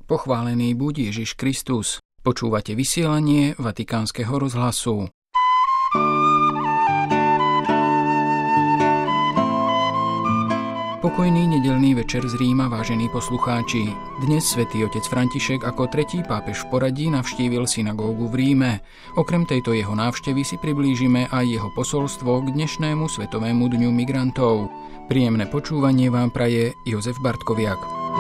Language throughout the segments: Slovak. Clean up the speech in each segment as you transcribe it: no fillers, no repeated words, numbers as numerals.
Pochválený buď Ježiš Kristus. Počúvate vysielanie Vatikánskeho rozhlasu. Pokojný nedeľný večer z Ríma, vážení poslucháči. Dnes svätý otec František ako tretí pápež v poradí navštívil synagógu v Ríme. Okrem tejto jeho návštevy si priblížime aj jeho posolstvo k dnešnému Svetovému dňu migrantov. Príjemné počúvanie vám praje Jozef Bartkoviak.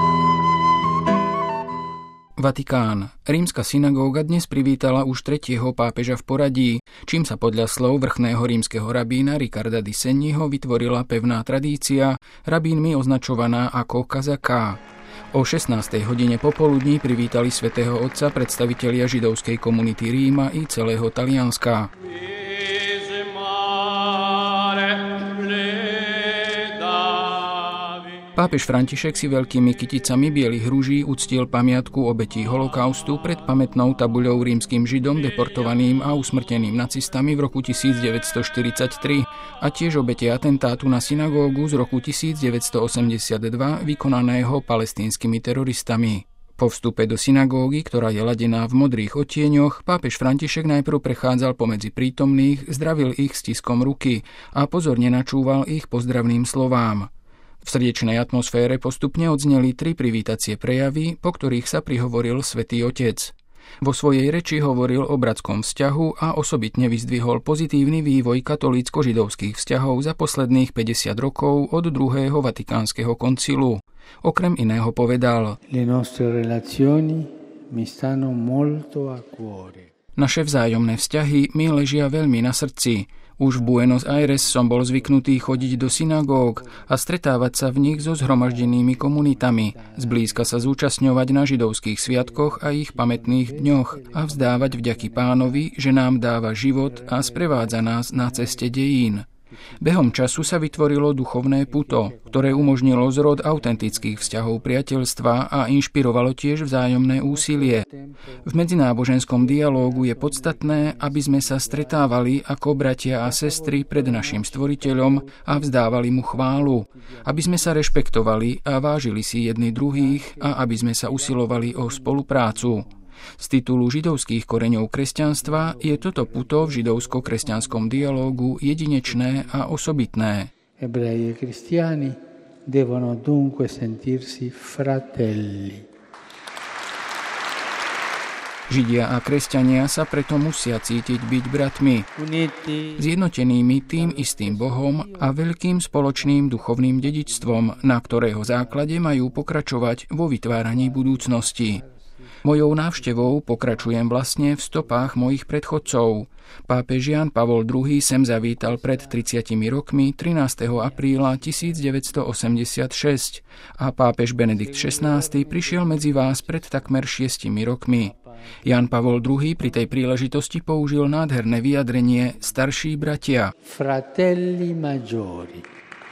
Vatikán. Rímska synagóga dnes privítala už tretieho pápeža v poradí, čím sa podľa slov vrchného rímskeho rabína Riccarda di Segniho vytvorila pevná tradícia, rabínmi označovaná ako kazaká. O 16. hodine popoludní privítali svätého otca predstavitelia židovskej komunity Ríma i celého Talianska. Pápež František si veľkými kyticami bielých rúží uctil pamiatku obetí holokaustu pred pamätnou tabuľou rímskym židom deportovaným a usmrteným nacistami v roku 1943 a tiež obete atentátu na synagógu z roku 1982 vykonaného palestínskymi teroristami. Po vstupe do synagógy, ktorá je ladená v modrých odtieňoch, pápež František najprv prechádzal pomedzi prítomných, zdravil ich stiskom ruky a pozorne načúval ich pozdravným slovám. V srdečnej atmosfére postupne odzneli 3 privítacie prejavy, po ktorých sa prihovoril svätý otec. Vo svojej reči hovoril o bratskom vzťahu a osobitne vyzdvihol pozitívny vývoj katolícko-židovských vzťahov za posledných 50 rokov od druhého Vatikánskeho koncilu. Okrem iného povedal: Naše vzájomné vzťahy mi ležia veľmi na srdci. Už v Buenos Aires som bol zvyknutý chodiť do synagóg a stretávať sa v nich so zhromaždenými komunitami, zblízka sa zúčastňovať na židovských sviatkoch a ich pamätných dňoch a vzdávať vďaky Pánovi, že nám dáva život a sprevádza nás na ceste dejín. Behom času sa vytvorilo duchovné puto, ktoré umožnilo zrod autentických vzťahov priateľstva a inšpirovalo tiež vzájomné úsilie. V medzináboženskom dialógu je podstatné, aby sme sa stretávali ako bratia a sestry pred našim Stvoriteľom a vzdávali mu chválu, aby sme sa rešpektovali a vážili si jedni druhých a aby sme sa usilovali o spoluprácu. Z titulu židovských koreňov kresťanstva je toto puto v židovsko-kresťanskom dialógu jedinečné a osobitné. Ebrei e cristiani devono dunque sentirsi fratelli. Židia a kresťania sa preto musia cítiť byť bratmi, zjednotenými tým istým Bohom a veľkým spoločným duchovným dedičstvom, na ktorého základe majú pokračovať vo vytváraní budúcnosti. Mojou návštevou pokračujem vlastne v stopách mojich predchodcov. Pápež Ján Pavol II sem zavítal pred 30 rokmi 13. apríla 1986 a pápež Benedikt XVI prišiel medzi vás pred takmer 6 rokmi. Ján Pavol II pri tej príležitosti použil nádherné vyjadrenie starší bratia. Fratelli maggiori.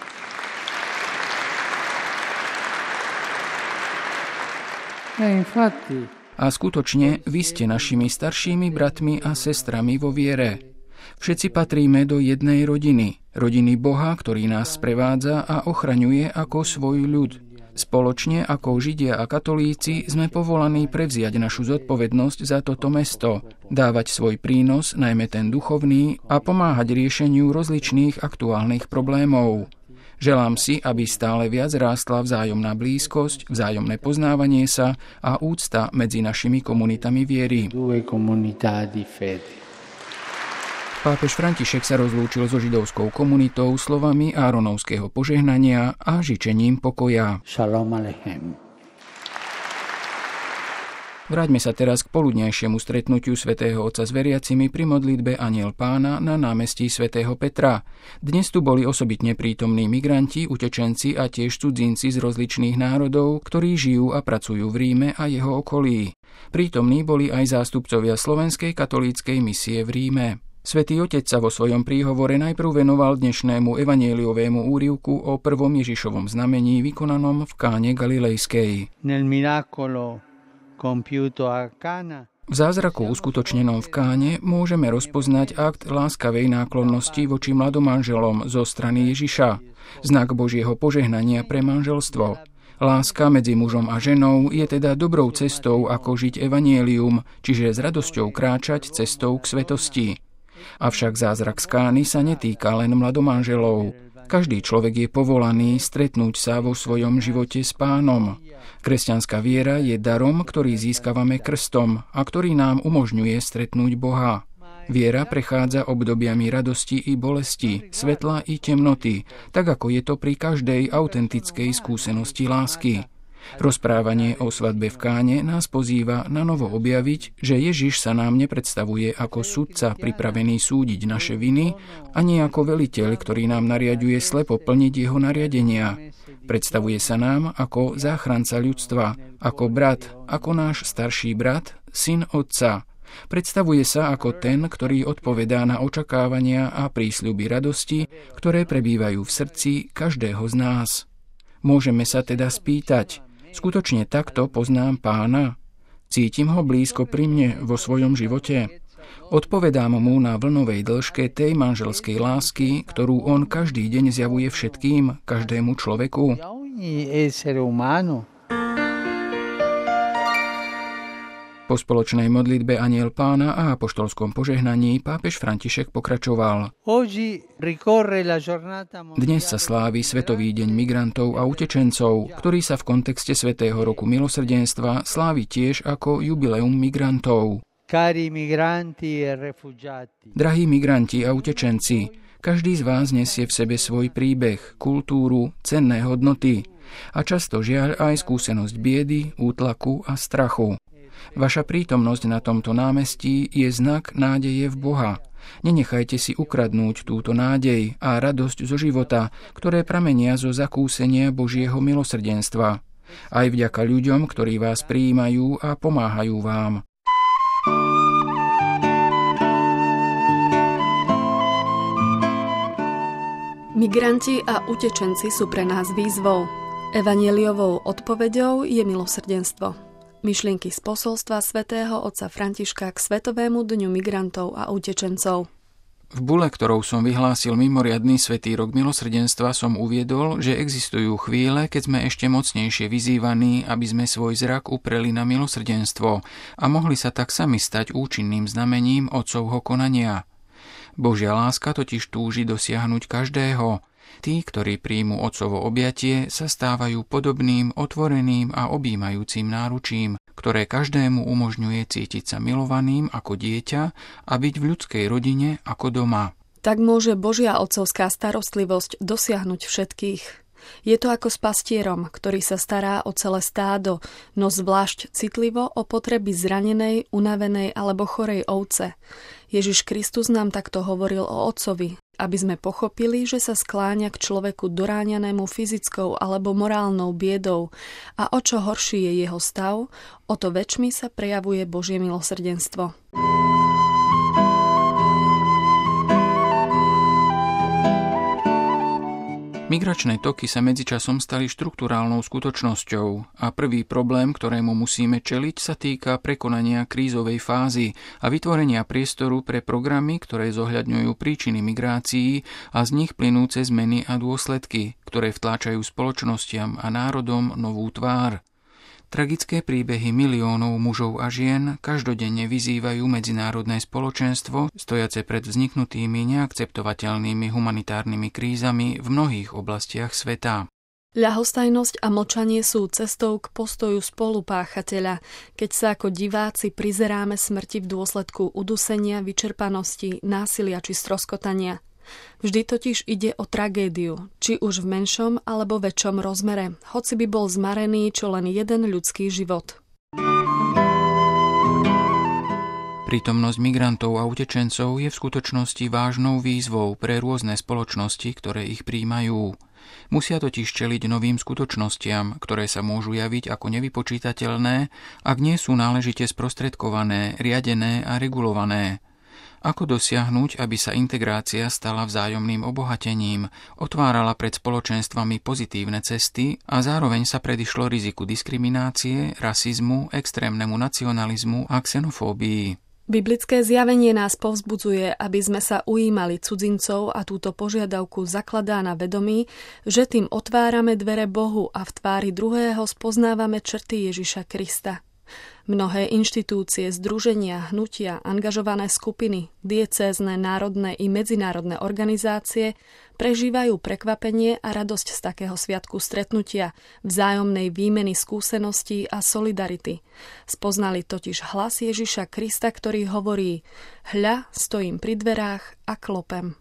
A skutočne, vy ste našimi staršími bratmi a sestrami vo viere. Všetci patríme do jednej rodiny, rodiny Boha, ktorý nás sprevádza a ochraňuje ako svoj ľud. Spoločne ako Židia a katolíci sme povolaní prevziať našu zodpovednosť za toto mesto, dávať svoj prínos, najmä ten duchovný, a pomáhať riešeniu rozličných aktuálnych problémov. Želám si, aby stále viac rástla vzájomná blízkosť, vzájomné poznávanie sa a úcta medzi našimi komunitami viery. Pápež František sa rozlúčil so židovskou komunitou slovami Áronovského požehnania a žičením pokoja. Shalom alechem. Vráťme sa teraz k poludnejšiemu stretnutiu svätého Otca s veriacimi pri modlitbe Anjel Pána na námestí svätého Petra. Dnes tu boli osobitne prítomní migranti, utečenci a tiež cudzinci z rozličných národov, ktorí žijú a pracujú v Ríme a jeho okolí. Prítomní boli aj zástupcovia Slovenskej katolíckej misie v Ríme. Svätý Otec sa vo svojom príhovore najprv venoval dnešnému evanjeliovému úryvku o prvom Ježišovom znamení vykonanom v Káne Galilejskej. V zázraku uskutočnenom v Káne môžeme rozpoznať akt láskavej náklonnosti voči mladomanželom zo strany Ježiša, znak Božieho požehnania pre manželstvo. Láska medzi mužom a ženou je teda dobrou cestou, ako žiť evanjelium, čiže s radosťou kráčať cestou k svetosti. Avšak zázrak z Kány sa netýka len mladomanželov. Každý človek je povolaný stretnúť sa vo svojom živote s Pánom. Kresťanská viera je darom, ktorý získavame krstom a ktorý nám umožňuje stretnúť Boha. Viera prechádza obdobiami radosti i bolesti, svetla i temnoty, tak ako je to pri každej autentickej skúsenosti lásky. Rozprávanie o svadbe v Káne nás pozýva na novo objaviť, že Ježiš sa nám nepredstavuje ako sudca pripravený súdiť naše viny, ani ako veliteľ, ktorý nám nariaďuje slepo plniť jeho nariadenia. Predstavuje sa nám ako záchranca ľudstva, ako brat, ako náš starší brat, syn Otca. Predstavuje sa ako ten, ktorý odpovedá na očakávania a prísľuby radosti, ktoré prebývajú v srdci každého z nás. Môžeme sa teda spýtať, skutočne takto poznám Pána? Cítim ho blízko pri mne vo svojom živote? Odpovedám mu na vlnovej dĺžke tej manželskej lásky, ktorú on každý deň zjavuje všetkým, každému človeku? Po spoločnej modlitbe Anjel Pána a apoštolskom požehnaní pápež František pokračoval. Dnes sa slávi Svetový deň migrantov a utečencov, ktorý sa v kontexte Svätého roku milosrdenstva slávi tiež ako jubileum migrantov. Drahí migranti a utečenci, každý z vás nesie v sebe svoj príbeh, kultúru, cenné hodnoty a často žiaľ aj skúsenosť biedy, útlaku a strachu. Vaša prítomnosť na tomto námestí je znak nádeje v Boha. Nenechajte si ukradnúť túto nádej a radosť zo života, ktoré pramenia zo zakúsenia Božieho milosrdenstva. Aj vďaka ľuďom, ktorí vás prijímajú a pomáhajú vám. Migranti a utečenci sú pre nás výzvou. Evanjeliovou odpoveďou je milosrdenstvo. Myšlienky z posolstva svätého otca Františka k Svetovému dňu migrantov a utečencov. V bule, ktorou som vyhlásil mimoriadny svätý rok milosrdenstva, som uviedol, že existujú chvíle, keď sme ešte mocnejšie vyzývaní, aby sme svoj zrak upreli na milosrdenstvo a mohli sa tak sami stať účinným znamením otcovho konania. Božia láska totiž túži dosiahnuť každého. Tí, ktorí príjmu otcovo objatie, sa stávajú podobným, otvoreným a objímajúcim náručím, ktoré každému umožňuje cítiť sa milovaným ako dieťa a byť v ľudskej rodine ako doma. Tak môže Božia otcovská starostlivosť dosiahnuť všetkých. Je to ako s pastierom, ktorý sa stará o celé stádo, no zvlášť citlivo o potreby zranenej, unavenej alebo chorej ovce. Ježiš Kristus nám takto hovoril o Otcovi, aby sme pochopili, že sa skláňa k človeku doráňanému fyzickou alebo morálnou biedou a o čo horší je jeho stav, o to väčšmi sa prejavuje Božie milosrdenstvo. Migračné toky sa medzičasom stali štrukturálnou skutočnosťou a prvý problém, ktorému musíme čeliť, sa týka prekonania krízovej fázy a vytvorenia priestoru pre programy, ktoré zohľadňujú príčiny migrácií a z nich plynúce zmeny a dôsledky, ktoré vtláčajú spoločnostiam a národom novú tvár. Tragické príbehy miliónov mužov a žien každodenne vyzývajú medzinárodné spoločenstvo, stojace pred vzniknutými neakceptovateľnými humanitárnymi krízami v mnohých oblastiach sveta. Ľahostajnosť a mlčanie sú cestou k postoju spolupáchateľa, keď sa ako diváci prizeráme smrti v dôsledku udusenia, vyčerpanosti, násilia či stroskotania. Vždy totiž ide o tragédiu, či už v menšom alebo väčšom rozmere, hoci by bol zmarený čo len jeden ľudský život. Prítomnosť migrantov a utečencov je v skutočnosti vážnou výzvou pre rôzne spoločnosti, ktoré ich prijímajú. Musia totiž čeliť novým skutočnostiam, ktoré sa môžu javiť ako nevypočítateľné, ak nie sú náležite sprostredkované, riadené a regulované. Ako dosiahnuť, aby sa integrácia stala vzájomným obohatením, otvárala pred spoločenstvami pozitívne cesty a zároveň sa predišlo riziku diskriminácie, rasizmu, extrémnemu nacionalizmu a xenofóbii. Biblické zjavenie nás povzbudzuje, aby sme sa ujímali cudzincov a túto požiadavku zakladá na vedomí, že tým otvárame dvere Bohu a v tvári druhého spoznávame črty Ježiša Krista. Mnohé inštitúcie, združenia, hnutia, angažované skupiny, diecézne, národné i medzinárodné organizácie prežívajú prekvapenie a radosť z takého sviatku stretnutia, vzájomnej výmeny skúseností a solidarity. Spoznali totiž hlas Ježiša Krista, ktorý hovorí: Hľa, stojím pri dverách a klopem.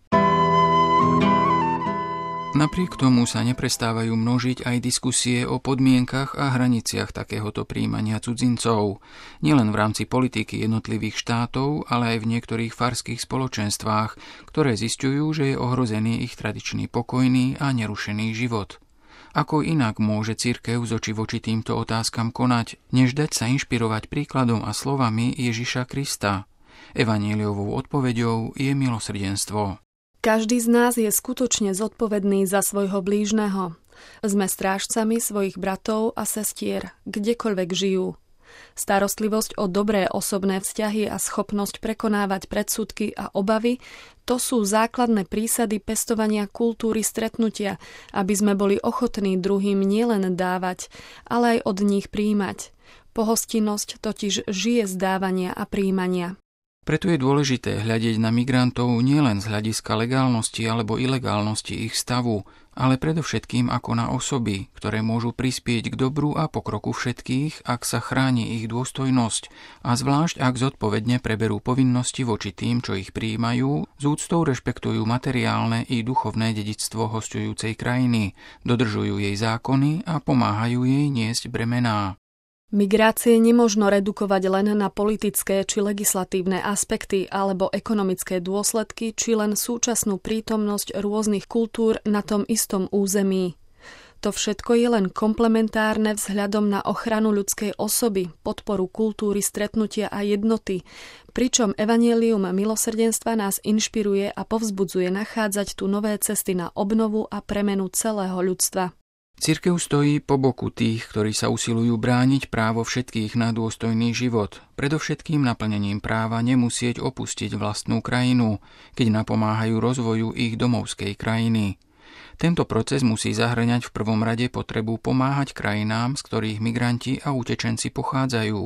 Napriek tomu sa neprestávajú množiť aj diskusie o podmienkach a hraniciach takéhoto prijímania cudzincov, nielen v rámci politiky jednotlivých štátov, ale aj v niektorých farských spoločenstvách, ktoré zisťujú, že je ohrozený ich tradičný pokojný a nerušený život. Ako inak môže cirkev z oči voči týmto otázkam konať, než dať sa inšpirovať príkladom a slovami Ježiša Krista? Evanjeliovou odpoveďou je milosrdenstvo. Každý z nás je skutočne zodpovedný za svojho blížneho. Sme strážcami svojich bratov a sestier, kdekoľvek žijú. Starostlivosť o dobré osobné vzťahy a schopnosť prekonávať predsudky a obavy, to sú základné prísady pestovania kultúry stretnutia, aby sme boli ochotní druhým nielen dávať, ale aj od nich prijímať. Pohostinnosť totiž žije z dávania a prijímania. Preto je dôležité hľadiť na migrantov nielen z hľadiska legálnosti alebo ilegálnosti ich stavu, ale predovšetkým ako na osoby, ktoré môžu prispieť k dobru a pokroku všetkých, ak sa chráni ich dôstojnosť a zvlášť ak zodpovedne preberú povinnosti voči tým, čo ich prijímajú, s úctou rešpektujú materiálne i duchovné dedičstvo hosťujúcej krajiny, dodržujú jej zákony a pomáhajú jej niesť bremená. Migrácie nemožno redukovať len na politické či legislatívne aspekty alebo ekonomické dôsledky či len súčasnú prítomnosť rôznych kultúr na tom istom území. To všetko je len komplementárne vzhľadom na ochranu ľudskej osoby, podporu kultúry stretnutia a jednoty, pričom evanjelium milosrdenstva nás inšpiruje a povzbudzuje nachádzať tu nové cesty na obnovu a premenu celého ľudstva. Cirkev stojí po boku tých, ktorí sa usilujú brániť právo všetkých na dôstojný život, predovšetkým naplnením práva nemusieť opustiť vlastnú krajinu, keď napomáhajú rozvoju ich domovskej krajiny. Tento proces musí zahŕňať v prvom rade potrebu pomáhať krajinám, z ktorých migranti a utečenci pochádzajú.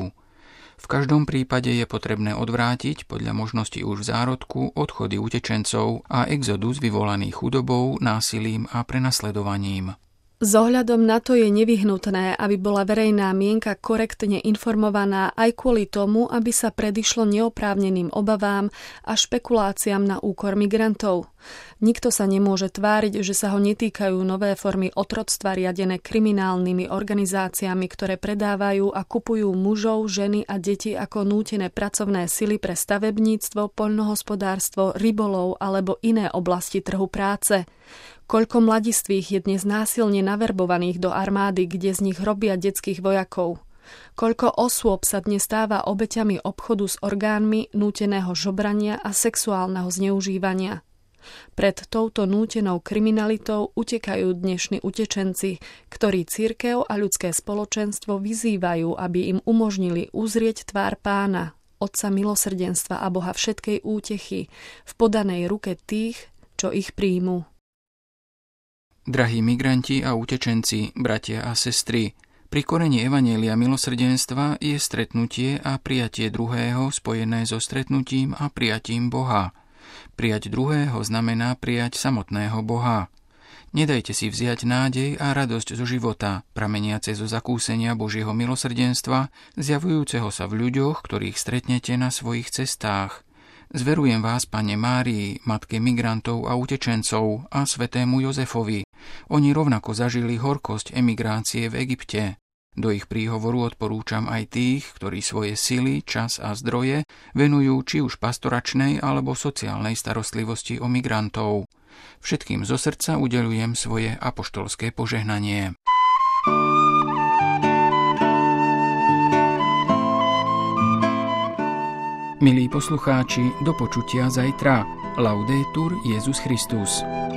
V každom prípade je potrebné odvrátiť, podľa možnosti už v zárodku, odchody utečencov a exodus vyvolaný chudobou, násilím a prenasledovaním. S ohľadom na to je nevyhnutné, aby bola verejná mienka korektne informovaná aj kvôli tomu, aby sa predišlo neoprávneným obavám a špekuláciám na úkor migrantov. Nikto sa nemôže tváriť, že sa ho netýkajú nové formy otroctva riadené kriminálnymi organizáciami, ktoré predávajú a kupujú mužov, ženy a deti ako nútené pracovné sily pre stavebníctvo, poľnohospodárstvo, rybolov alebo iné oblasti trhu práce. Koľko mladistvých je dnes násilne naverbovaných do armády, kde z nich robia detských vojakov. Koľko osôb sa dnes stáva obeťami obchodu s orgánmi, núteného žobrania a sexuálneho zneužívania. Pred touto nútenou kriminalitou utekajú dnešní utečenci, ktorí cirkev a ľudské spoločenstvo vyzývajú, aby im umožnili uzrieť tvár Pána, Otca milosrdenstva a Boha všetkej útechy, v podanej ruke tých, čo ich príjmu. Drahí migranti a utečenci, bratia a sestry, pri koreni evanjelia milosrdenstva je stretnutie a prijatie druhého spojené so stretnutím a prijatím Boha. Prijať druhého znamená prijať samotného Boha. Nedajte si vziať nádej a radosť zo života, prameniace zo zakúsenia Božieho milosrdenstva, zjavujúceho sa v ľuďoch, ktorých stretnete na svojich cestách. Zverujem vás, Panne Márii, matke migrantov a utečencov, a svätému Jozefovi. Oni rovnako zažili horkosť emigrácie v Egypte. Do ich príhovoru odporúčam aj tých, ktorí svoje sily, čas a zdroje venujú či už pastoračnej alebo sociálnej starostlivosti o migrantov. Všetkým zo srdca udeľujem svoje apoštolské požehnanie. Milí poslucháči, do počutia zajtra. Laudetur Jesus Christus.